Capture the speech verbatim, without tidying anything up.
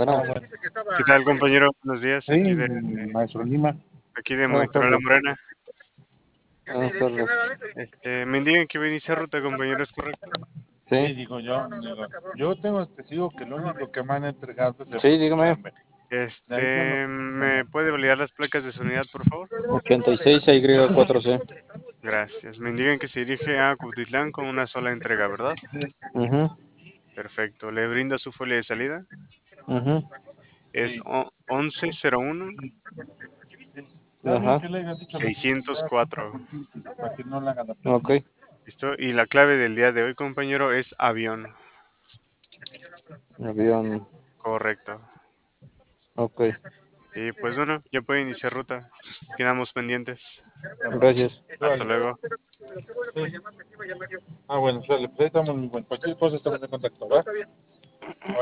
Bueno, ¿Qué tal, compañero? Buenos días. Sí, Aquí de, maestro Lima. aquí de buenas Monitora La tardes. Morena. Buenas tardes. Este, me indican que voy a iniciar ruta, compañero, ¿es correcto? Sí, Sí, digo yo. Digo, yo tengo testigo que lo único que me han entregado es el sí, dígame. Rambe. Este, ¿me puede validar las placas de su unidad, por favor? ochenta y seis A Y cuatro C. Gracias. Me indican que se dirige a Cuautitlán con una sola entrega, ¿verdad? Ujú, Perfecto. ¿Le brinda su folio de salida? ujú. Es o- once cero uno Ajá. ¿Qué le hayas dicho a los seiscientos cuatro. para que no le hagan la Ok. ¿Listo? Y la clave del día de hoy, compañero, es avión. Avión. Correcto. Ok. Y pues bueno, ya puede iniciar ruta. Quedamos pendientes. Gracias. Hasta luego. Sí. Ah, bueno, sale, pues ahí estamos, bueno, cualquier cosa estamos en contacto, ¿va?